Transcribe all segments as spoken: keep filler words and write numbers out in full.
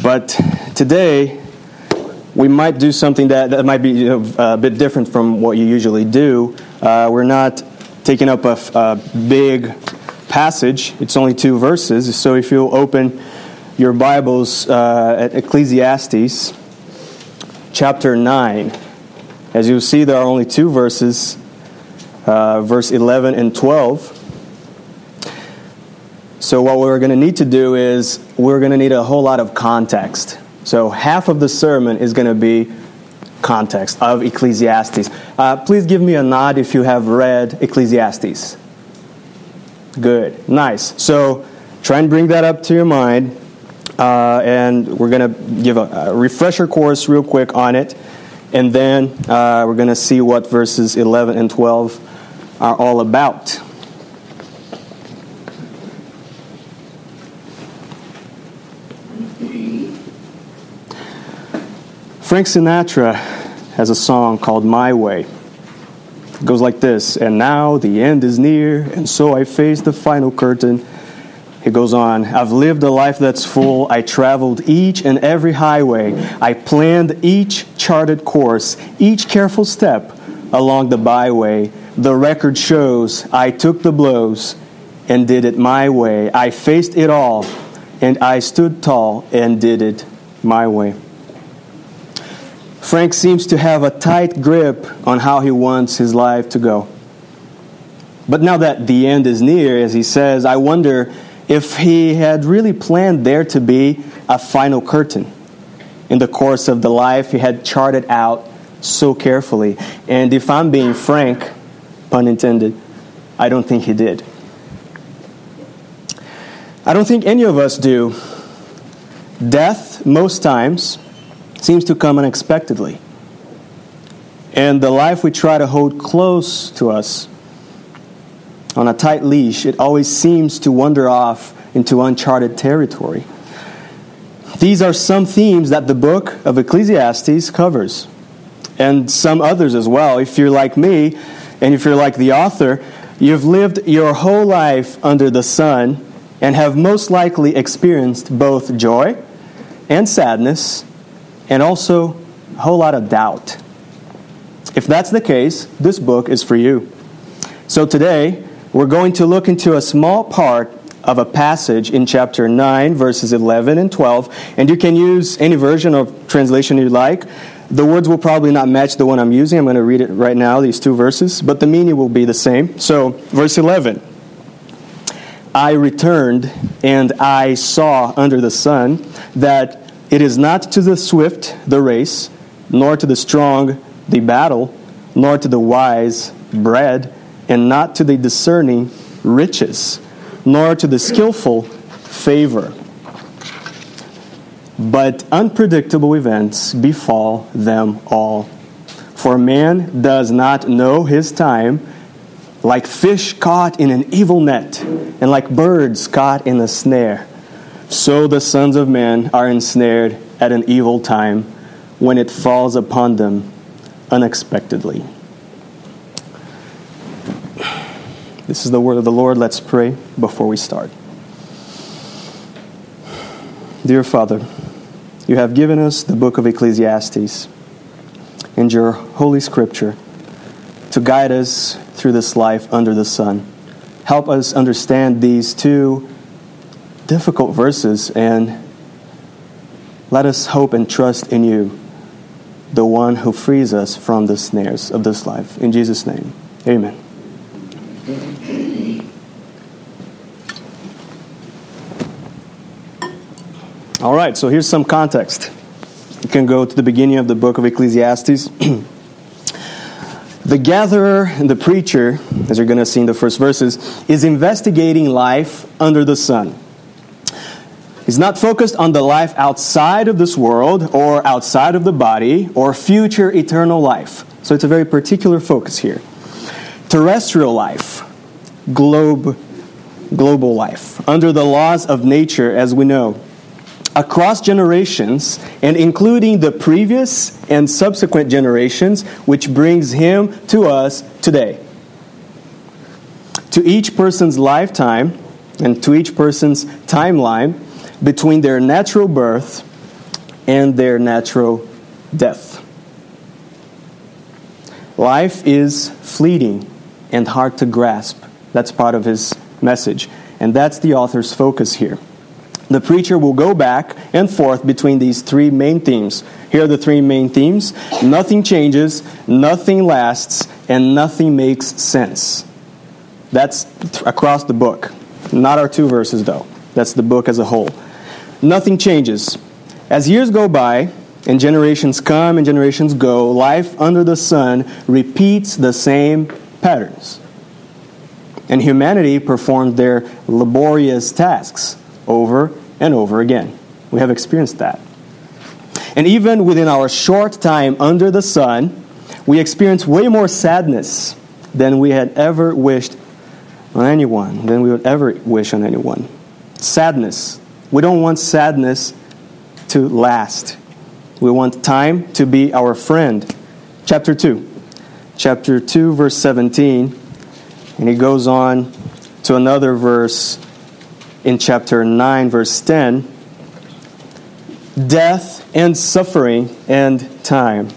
But today, we might do something that, that might be you know, a bit different from what you usually do. Uh, we're not taking up a, a big passage. It's only two verses. So if you'll open your Bibles uh, at Ecclesiastes chapter nine. As you'll see, there are only two verses, uh, verse eleven and twelve. So what we're going to need to do is we're going to need a whole lot of context. So half of the sermon is going to be context of Ecclesiastes. Uh, please give me a nod if you have read Ecclesiastes. Good. Nice. So try and bring that up to your mind. Uh, and we're going to give a, a refresher course real quick on it. And then uh, we're going to see what verses eleven and twelve are all about. Frank Sinatra has a song called My Way. It goes like this: and now the end is near, and so I face the final curtain. It goes on, I've lived a life that's full. I traveled each and every highway. I planned each charted course, each careful step along the byway. The record shows I took the blows and did it my way. I faced it all, and I stood tall and did it my way. Frank seems to have a tight grip on how he wants his life to go. But now that the end is near, as he says, I wonder if he had really planned there to be a final curtain in the course of the life he had charted out so carefully. And if I'm being frank, pun intended, I don't think he did. I don't think any of us do. Death, most times, seems to come unexpectedly. And the life we try to hold close to us on a tight leash, it always seems to wander off into uncharted territory. These are some themes that the book of Ecclesiastes covers, and some others as well. If you're like me, and if you're like the author, you've lived your whole life under the sun and have most likely experienced both joy and sadness, and also a whole lot of doubt. If that's the case, this book is for you. So today, we're going to look into a small part of a passage in chapter nine, verses eleven and twelve. And you can use any version of translation you like. The words will probably not match the one I'm using. I'm going to read it right now, these two verses. But the meaning will be the same. So, verse eleven. I returned, and I saw under the sun that it is not to the swift the race, nor to the strong the battle, nor to the wise bread, and not to the discerning riches, nor to the skillful favor. But unpredictable events befall them all. For man does not know his time, like fish caught in an evil net, and like birds caught in a snare. So the sons of men are ensnared at an evil time, when it falls upon them unexpectedly. This is the word of the Lord. Let's pray before we start. Dear Father, you have given us the book of Ecclesiastes and your holy scripture to guide us through this life under the sun. Help us understand these two difficult verses, and let us hope and trust in you, the one who frees us from the snares of this life. In Jesus' name, amen. All right, so here's some context. You can go to the beginning of the book of Ecclesiastes. The gatherer and the preacher, as you're going to see in the first verses, is investigating life under the sun. He's not focused on the life outside of this world or outside of the body or future eternal life. So it's a very particular focus here. Terrestrial life, globe, global life, under the laws of nature as we know, across generations and including the previous and subsequent generations, which brings him to us today. To each person's lifetime and to each person's timeline, between their natural birth and their natural death. Life is fleeting and hard to grasp. That's part of his message. And that's the author's focus here. The preacher will go back and forth between these three main themes. Here are the three main themes. Nothing changes, nothing lasts, and nothing makes sense. That's across the book. Not our two verses, though. That's the book as a whole. Nothing changes. As years go by, and generations come and generations go, life under the sun repeats the same patterns. And humanity performs their laborious tasks over and over again. We have experienced that. And even within our short time under the sun, we experience way more sadness than we had ever wished on anyone, than we would ever wish on anyone. Sadness. We don't want sadness to last. We want time to be our friend. Chapter two. Chapter two, verse seventeen. And he goes on to another verse in chapter nine, verse ten. Death and suffering and time.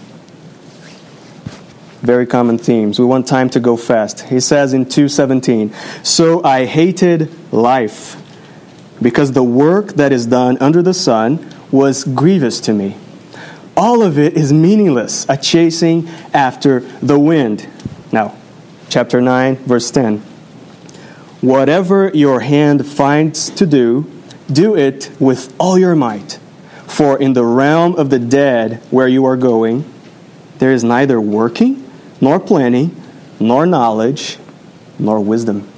Very common themes. We want time to go fast. He says in two seventeen, so I hated life, because the work that is done under the sun was grievous to me. All of it is meaningless, a chasing after the wind. Now, chapter nine, verse ten. Whatever your hand finds to do, do it with all your might. For in the realm of the dead where you are going, there is neither working, nor planning, nor knowledge, nor wisdom.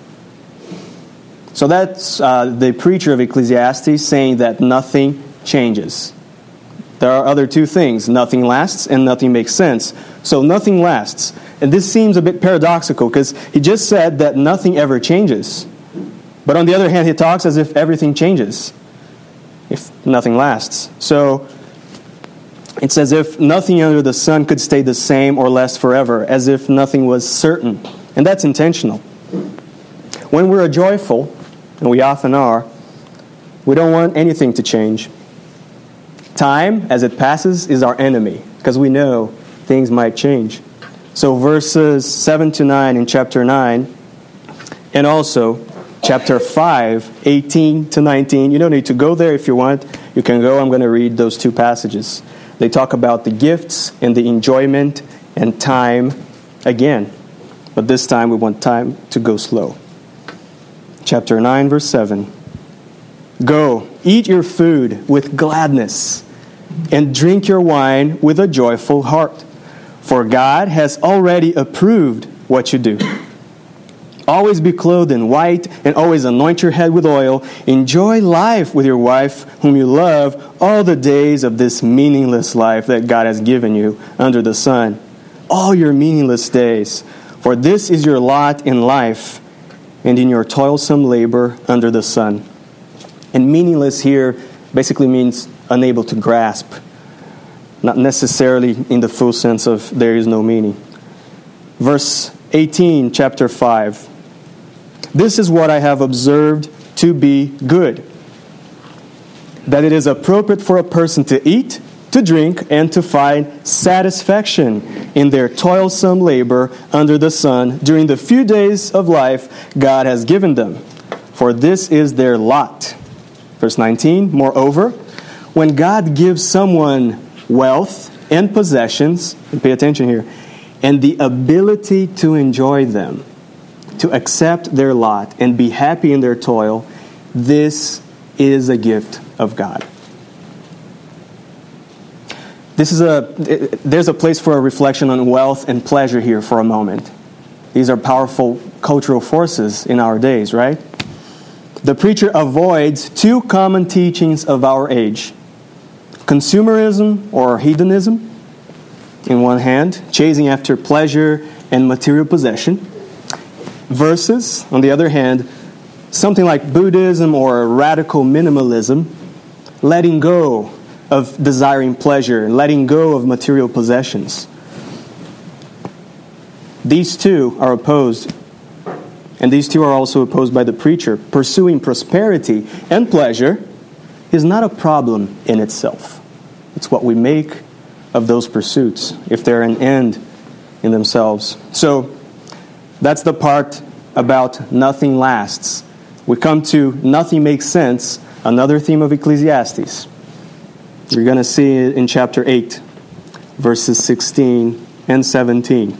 So that's uh, the preacher of Ecclesiastes saying that nothing changes. There are other two things. Nothing lasts and nothing makes sense. So nothing lasts. And this seems a bit paradoxical because he just said that nothing ever changes. But on the other hand, he talks as if everything changes if nothing lasts. So it's as if nothing under the sun could stay the same or last forever, as if nothing was certain. And that's intentional. When we're joyful, and we often are, we don't want anything to change. Time, as it passes, is our enemy, because we know things might change. So verses seven to nine in chapter nine, and also chapter five, eighteen to nineteen. You don't need to go there if you want. You can go. I'm going to read those two passages. They talk about the gifts and the enjoyment and time again. But this time we want time to go slow. Chapter nine, verse seven. Go, eat your food with gladness, and drink your wine with a joyful heart. For God has already approved what you do. Always be clothed in white, and always anoint your head with oil. Enjoy life with your wife, whom you love, all the days of this meaningless life that God has given you under the sun. All your meaningless days. For this is your lot in life, and in your toilsome labor under the sun. And meaningless here basically means unable to grasp. Not necessarily in the full sense of there is no meaning. Verse eighteen, chapter five. This is what I have observed to be good. That it is appropriate for a person to eat, to drink, and to find satisfaction in their toilsome labor under the sun during the few days of life God has given them. For this is their lot. Verse nineteen, moreover, when God gives someone wealth and possessions, and pay attention here, and the ability to enjoy them, to accept their lot and be happy in their toil, this is a gift of God. This is a there's a place for a reflection on wealth and pleasure here for a moment. These are powerful cultural forces in our days, right? The preacher avoids two common teachings of our age. Consumerism or hedonism, in one hand, chasing after pleasure and material possession, versus, on the other hand, something like Buddhism or radical minimalism, letting go of desiring pleasure, letting go of material possessions. These two are opposed, and these two are also opposed by the preacher. Pursuing prosperity and pleasure is not a problem in itself. It's what we make of those pursuits, if they're an end in themselves. So that's the part about nothing lasts. We come to nothing makes sense, another theme of Ecclesiastes. You're going to see it in chapter eight, verses sixteen and seventeen.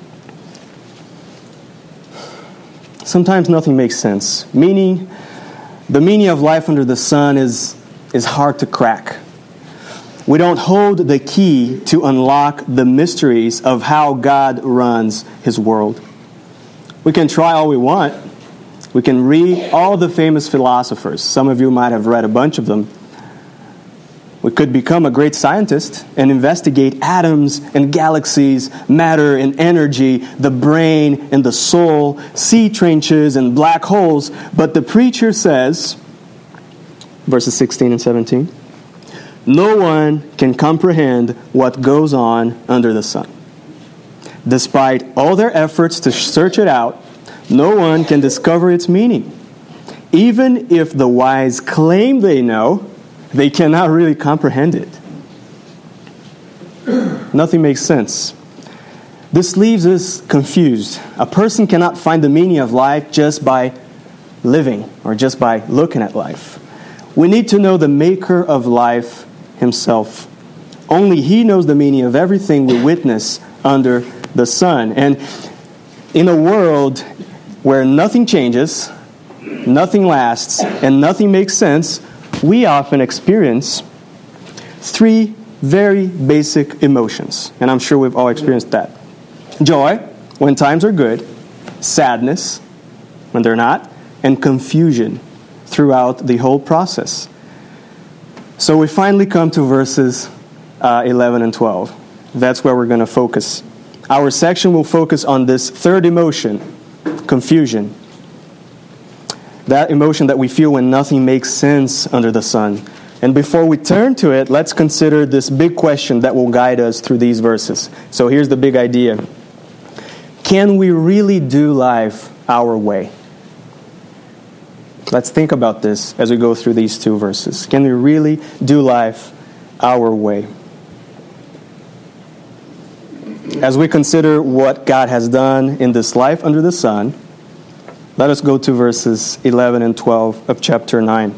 Sometimes nothing makes sense. Meaning, the meaning of life under the sun is, is hard to crack. We don't hold the key to unlock the mysteries of how God runs His world. We can try all we want. We can read all the famous philosophers. Some of you might have read a bunch of them. We could become a great scientist and investigate atoms and galaxies, matter and energy, the brain and the soul, sea trenches and black holes. But the preacher says, verses sixteen and seventeen, no one can comprehend what goes on under the sun. Despite all their efforts to search it out, no one can discover its meaning. Even if the wise claim they know, they cannot really comprehend it. Nothing makes sense. This leaves us confused. A person cannot find the meaning of life just by living or just by looking at life. We need to know the maker of life Himself. Only He knows the meaning of everything we witness under the sun. And in a world where nothing changes, nothing lasts, and nothing makes sense, we often experience three very basic emotions. And I'm sure we've all experienced that. Joy, when times are good. Sadness, when they're not. And confusion throughout the whole process. So we finally come to verses uh, eleven and twelve. That's where we're going to focus. Our section will focus on this third emotion, confusion. That emotion that we feel when nothing makes sense under the sun. And before we turn to it, let's consider this big question that will guide us through these verses. So here's the big idea. Can we really do life our way? Let's think about this as we go through these two verses. Can we really do life our way? As we consider what God has done in this life under the sun, let us go to verses eleven and twelve of chapter nine.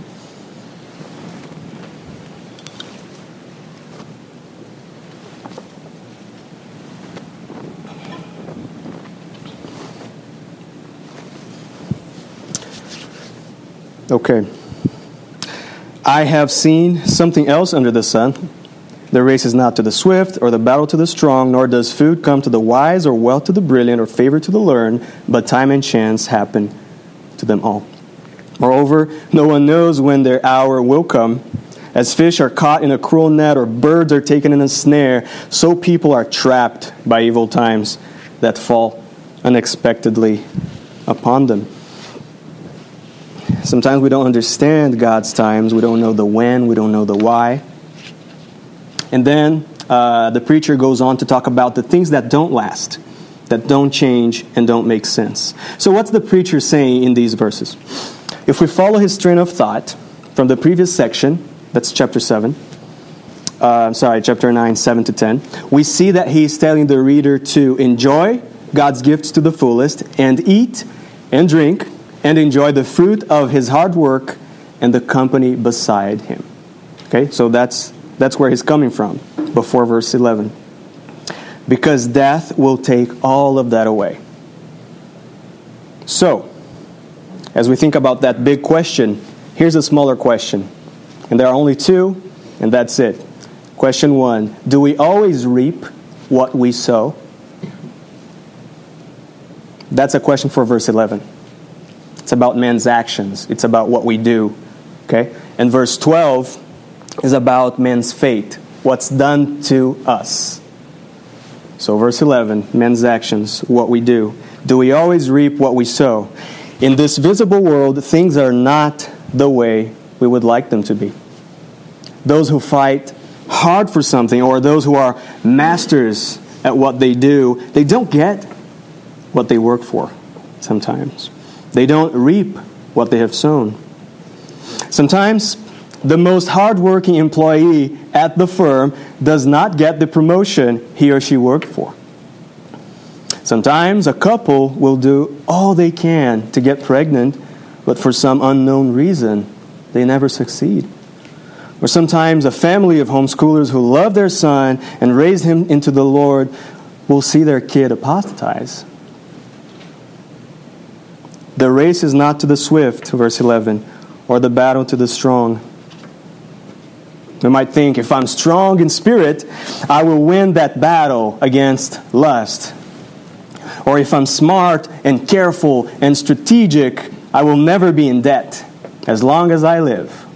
Okay. I have seen something else under the sun. The race is not to the swift, or the battle to the strong, nor does food come to the wise, or wealth to the brilliant, or favor to the learned, but time and chance happen to them all. Moreover, no one knows when their hour will come. As fish are caught in a cruel net, or birds are taken in a snare, so people are trapped by evil times that fall unexpectedly upon them. Sometimes we don't understand God's times. We don't know the when. We don't know the why. And then uh, the preacher goes on to talk about the things that don't last, that don't change and don't make sense. So what's the preacher saying in these verses? If we follow his train of thought from the previous section, that's chapter seven, uh, sorry, chapter nine, seven to ten, we see that he's telling the reader to enjoy God's gifts to the fullest and eat and drink and enjoy the fruit of his hard work and the company beside him. Okay, so that's that's where he's coming from before verse eleven. Because death will take all of that away. So, as we think about that big question, here's a smaller question. And there are only two, and that's it. Question one, do we always reap what we sow? That's a question for verse eleven. It's about man's actions. It's about what we do. Okay? And verse twelve is about man's fate. What's done to us. So verse eleven, men's actions, what we do. Do we always reap what we sow? In this visible world, things are not the way we would like them to be. Those who fight hard for something, or those who are masters at what they do, they don't get what they work for sometimes. They don't reap what they have sown. Sometimes the most hardworking employee at the firm does not get the promotion he or she worked for. Sometimes a couple will do all they can to get pregnant, but for some unknown reason, they never succeed. Or sometimes a family of homeschoolers who love their son and raise him into the Lord will see their kid apostatize. The race is not to the swift, verse eleven, or the battle to the strong. We might think, if I'm strong in spirit, I will win that battle against lust. Or if I'm smart and careful and strategic, I will never be in debt as long as I live.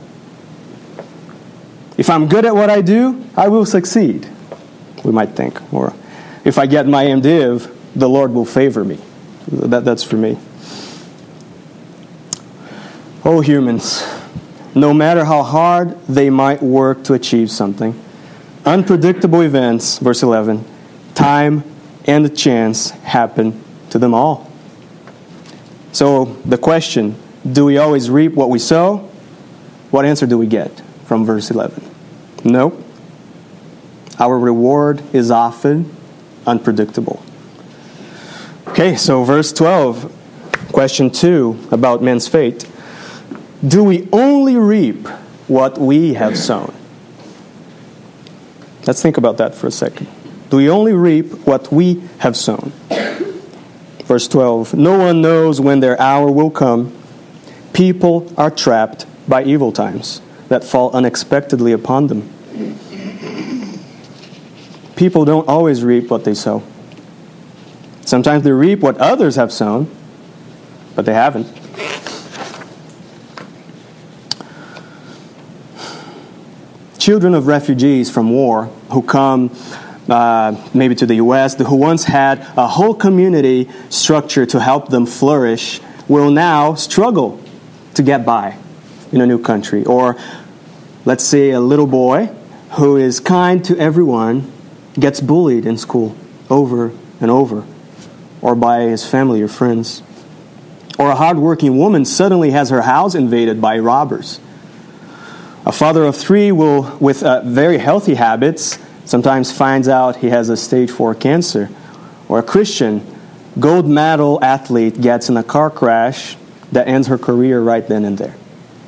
If I'm good at what I do, I will succeed, we might think. Or if I get my MDiv, the Lord will favor me. That, that's for me. Oh, humans, no matter how hard they might work to achieve something, unpredictable events, verse eleven, time and chance happen to them all. So the question, do we always reap what we sow? What answer do we get from verse eleven? No. Our reward is often unpredictable. Okay, so verse twelve, question two about men's fate. Do we only reap what we have sown? Let's think about that for a second. Do we only reap what we have sown? Verse twelve, no one knows when their hour will come. People are trapped by evil times that fall unexpectedly upon them. People don't always reap what they sow. Sometimes they reap what others have sown, but they haven't. Children of refugees from war who come uh, maybe to the U S, who once had a whole community structure to help them flourish, will now struggle to get by in a new country. Or let's say a little boy who is kind to everyone gets bullied in school over and over, or by his family or friends. Or a hardworking woman suddenly has her house invaded by robbers. A father of three will, with uh, very healthy habits, sometimes finds out he has a stage four cancer. Or a Christian gold medal athlete gets in a car crash that ends her career right then and there.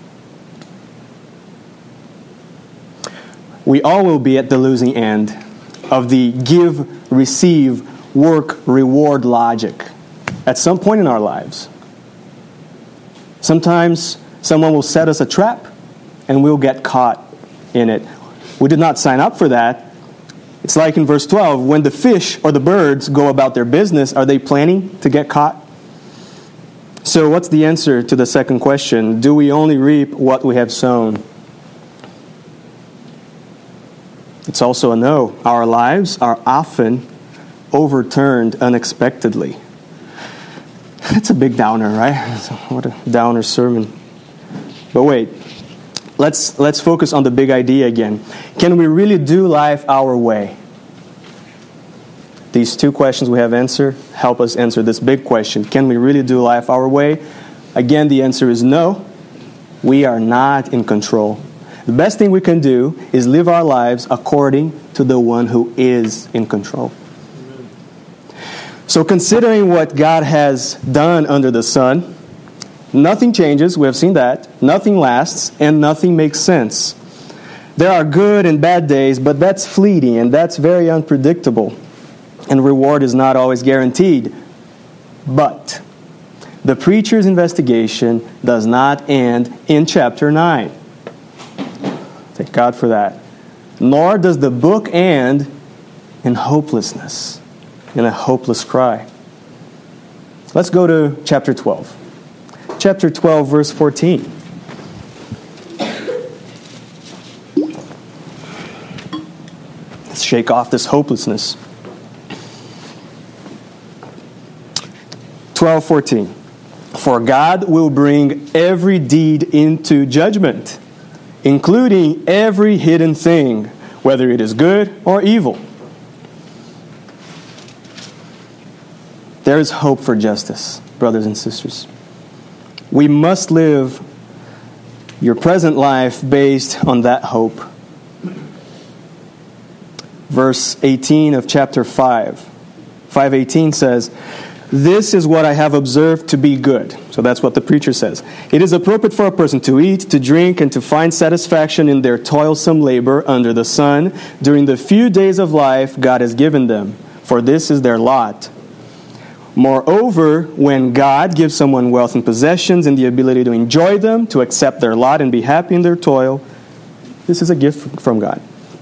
We all will be at the losing end of the give, receive, work, reward logic at some point in our lives. Sometimes someone will set us a trap and we'll get caught in it. We did not sign up for that. It's like in verse twelve, when the fish or the birds go about their business, are they planning to get caught? So what's the answer to the second question? Do we only reap what we have sown? It's also a no. Our lives are often overturned unexpectedly. That's a big downer, right? What a downer sermon. But wait, let's let's focus on the big idea again. Can we really do life our way? These two questions we have answered help us answer this big question. Can we really do life our way? Again, the answer is no. We are not in control. The best thing we can do is live our lives according to the one who is in control. So considering what God has done under the sun, nothing changes, we have seen that, nothing lasts, and nothing makes sense. There are good and bad days, but that's fleeting and that's very unpredictable. And reward is not always guaranteed. But the preacher's investigation does not end in chapter nine. Thank God for that. Nor does the book end in hopelessness, in a hopeless cry. Let's go to chapter twelve. Chapter twelve, verse fourteen. Let's shake off this hopelessness. twelve fourteen. For God will bring every deed into judgment, including every hidden thing, whether it is good or evil. There is hope for justice, brothers and sisters. We must live your present life based on that hope. Verse eighteen of chapter five. five eighteen says, "This is what I have observed to be good." So that's what the preacher says. "It is appropriate for a person to eat, to drink, and to find satisfaction in their toilsome labor under the sun during the few days of life God has given them, for this is their lot. Moreover, when God gives someone wealth and possessions and the ability to enjoy them, to accept their lot and be happy in their toil, this is a gift from God."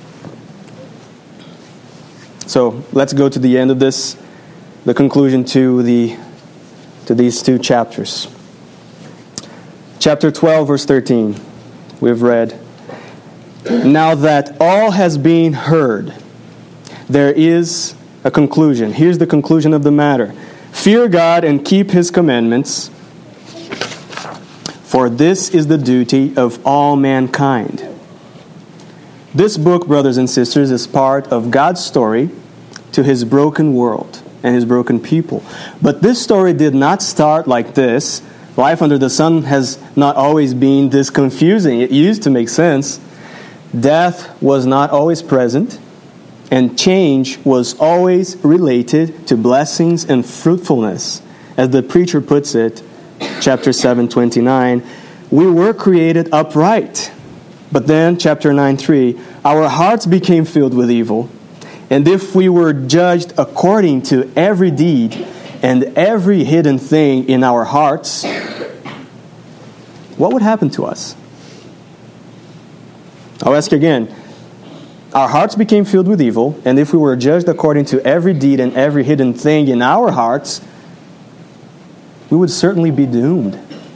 So let's go to the end of this, the conclusion to the to these two chapters. Chapter twelve, verse thirteen, we've read, "Now that all has been heard, there is a conclusion." Here's the conclusion of the matter. "Fear God and keep His commandments, for this is the duty of all mankind." This book, brothers and sisters, is part of God's story to His broken world and His broken people. But this story did not start like this. Life under the sun has not always been this confusing. It used to make sense. Death was not always present, and change was always related to blessings and fruitfulness. As the preacher puts it, chapter seven, twenty-nine, "We were created upright." But then, chapter nine, three, "Our hearts became filled with evil. And if we were judged according to every deed and every hidden thing in our hearts, what would happen to us?" I'll ask again. Our hearts became filled with evil, and if we were judged according to every deed and every hidden thing in our hearts, we would certainly be doomed.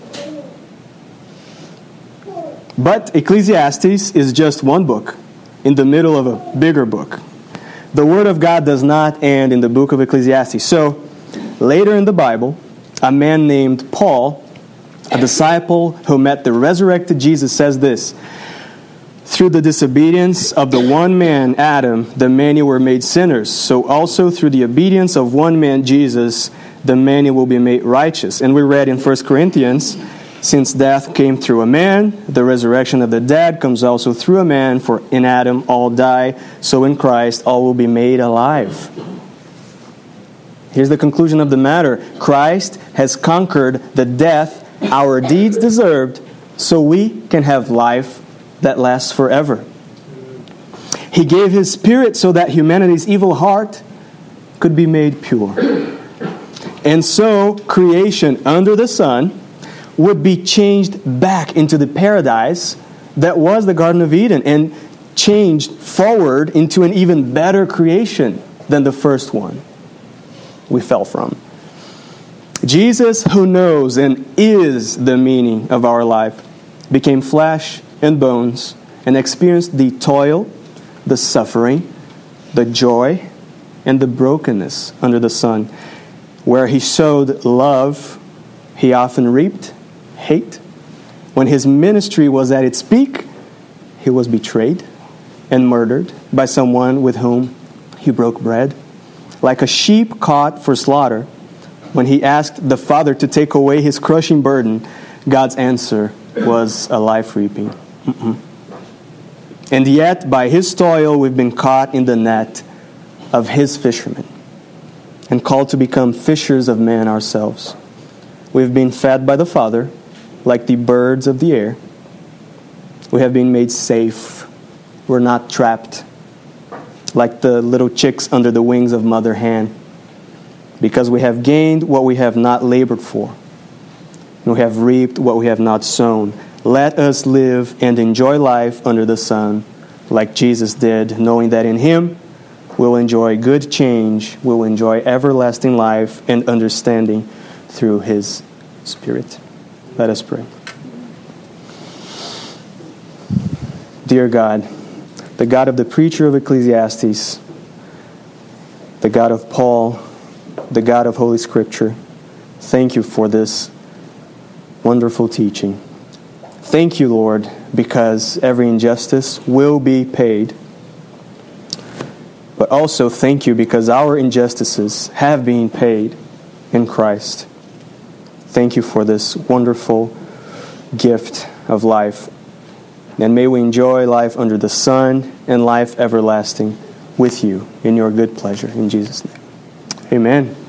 But Ecclesiastes is just one book in the middle of a bigger book. The Word of God does not end in the book of Ecclesiastes. So, later in the Bible, a man named Paul, a disciple who met the resurrected Jesus, says this, "Through the disobedience of the one man, Adam, the many were made sinners. So also through the obedience of one man, Jesus, the many will be made righteous." And we read in First Corinthians, "Since death came through a man, the resurrection of the dead comes also through a man. For in Adam all die, so in Christ all will be made alive." Here's the conclusion of the matter. Christ has conquered the death our deeds deserved, so we can have life that lasts forever. He gave His Spirit so that humanity's evil heart could be made pure. And so creation under the sun would be changed back into the paradise that was the Garden of Eden, and changed forward into an even better creation than the first one we fell from. Jesus, who knows and is the meaning of our life, became flesh and bones and experienced the toil, the suffering, the joy, and the brokenness under the sun. Where He sowed love, He often reaped hate. When His ministry was at its peak, He was betrayed and murdered by someone with whom He broke bread. Like a sheep caught for slaughter, when He asked the Father to take away His crushing burden, God's answer was a life reaping. Mm-mm. And yet, by His toil, we've been caught in the net of His fishermen and called to become fishers of men ourselves. We've been fed by the Father like the birds of the air. We have been made safe. We're not trapped like the little chicks under the wings of Mother Hen, because we have gained what we have not labored for, and we have reaped what we have not sown. Let us live and enjoy life under the sun like Jesus did, knowing that in Him we'll enjoy good change, we'll enjoy everlasting life and understanding through His Spirit. Let us pray. Dear God, the God of the preacher of Ecclesiastes, the God of Paul, the God of Holy Scripture, thank You for this wonderful teaching. Thank You, Lord, because every injustice will be paid. But also thank You because our injustices have been paid in Christ. Thank You for this wonderful gift of life. And may we enjoy life under the sun and life everlasting with you in your good pleasure. In Jesus' name. Amen.